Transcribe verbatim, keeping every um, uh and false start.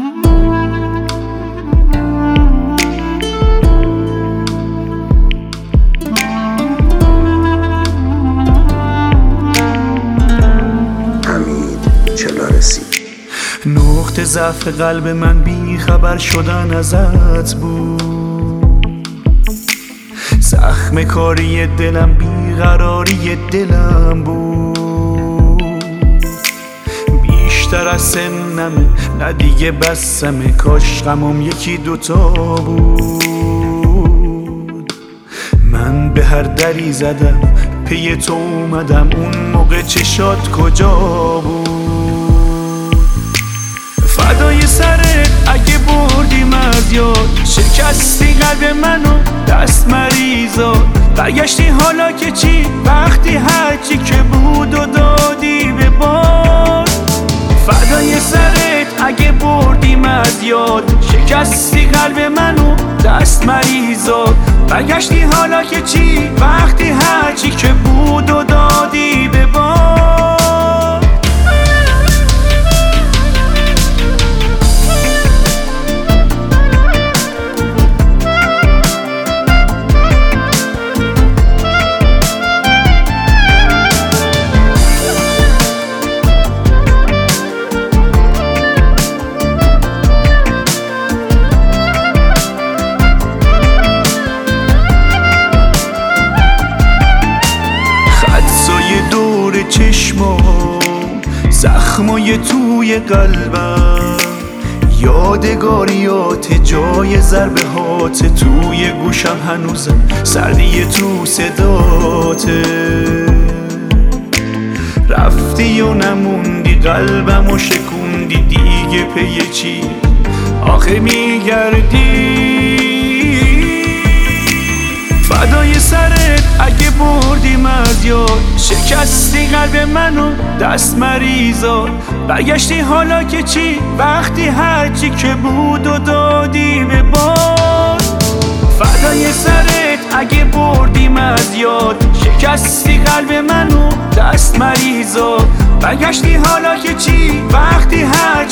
نقطه ضعف قلب من بی خبر شدن ازت بود، زخم کاری دلم بیقراری دلم بود. بیشتر از سنمه نه دیگه بسمه، کاش غمم یکی دوتا بود. من به هر دری زدم پی تو اومدم، اون موقع چشات کجا بود؟ فدای سرت اگه بردیم از یاد، شکستی قلب منو دست مریضات. برگشتی حالا که چی؟ وقتی هرچی که بود و دادی به باد. فدای سرت اگه بردیم از یاد، شکستی قلب منو دست مریضات. برگشتی حالا که چی؟ وقتی هرچی که بود و دادی به باد. چشمام زخمای توی قلبم، یادگاریات جای ضربه هات توی گوشم، هنوزم سردی تو صداته. رفتی و نموندی قلبم و شکوندی، دیگه پی چی آخه میگردی؟ فدای سرت اگه بردیم از یاد، شکستی قلب منو دست مریضات. برگشتی حالا که چی؟ وقتی هرچی که بود و دادی به باد. فدای سرت اگه بردیم از یاد، شکستی قلب منو دست مریضات. برگشتی حالا که چی؟ وقتی هر